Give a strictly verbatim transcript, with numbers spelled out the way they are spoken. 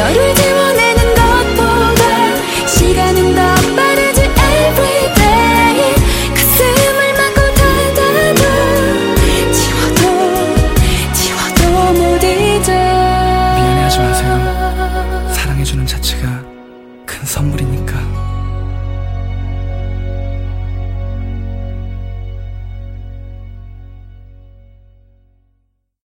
너를 지워내는 것보다 시간은 더 빠르지 everyday. 가슴을 막고 닫아도 지워도 지워도 못 잊어. 미안해하지 마세요. 사랑해주는 자체가 큰 선물이니까.